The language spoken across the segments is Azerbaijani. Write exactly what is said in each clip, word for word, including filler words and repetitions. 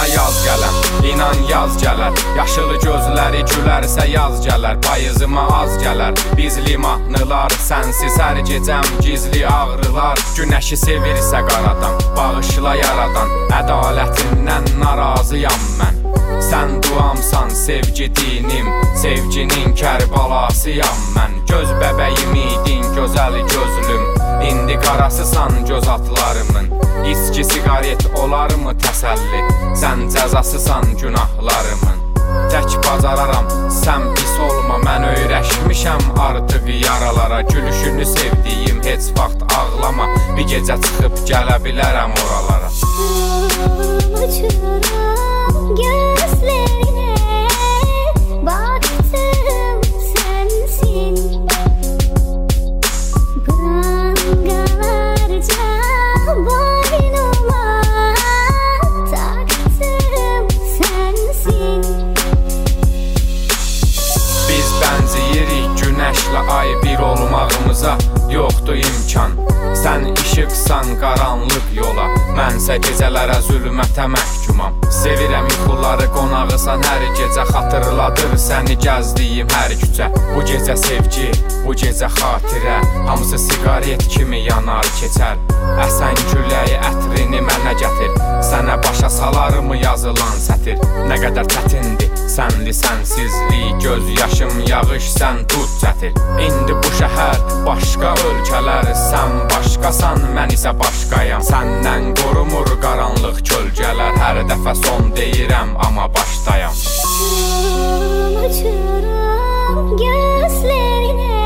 yaz gələm, inan yaz gələr. Yaşılı gözləri gülərsə yaz gələr. Payızıma az gələr, biz limanlılar. Sənsiz hər gecəm gizli ağrılar. Günəşi sevirsə qaradan, bağışla yaradan. Ədalətindən narazıyam mən. Sən duamsan, sevgi dinim, sevginin kərbalasıyam mən. Göz bəbəyim idin, gözəl gözlüm, indi qarasısan göz atlarımın. İçki sigaret olarmı təsəlli, sən cəzasısan günahlarımın. Tək bacararam, sən pis olma, mən öyrəşmişəm artıq yaralara. Gülüşünü sevdiyim, heç vaxt ağlama, bir gecə çıxıb gələ bilərəm oralara. Uçurum gözlerine, baktım sensin. Prangalarca boynuma taktım sensin. Biz bənziyirik günəşlə ay bir olmağımıza, yoxdur imkan. Sən işıqsan qaranlıq yola, mənsə gecələrə zülmətə məhkumam. Sevirəm yuxuları, qonağısan hər gecə, xatırladır səni gəzdiyim hər küçə. Bu gecə sevgi, bu gecə xatirə, hamısı sigaret kimi yanar keçər. Əsən küləyi ətrini mənə gətir, sənə başa salarmı yazılan sətir. Nə qədər çətindir sənli sənsizlik, göz yaşım yağış sən tut çətir. İndi bu şəhər başqa ölkələr, sən başqasan, mən isə başqayam. Səndən qorumur qaranlıq kölgələr, hər dəfə son deyirəm, amma başdayam. Uçurum gözlerine,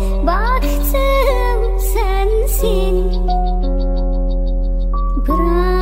baktım sensin. Bırak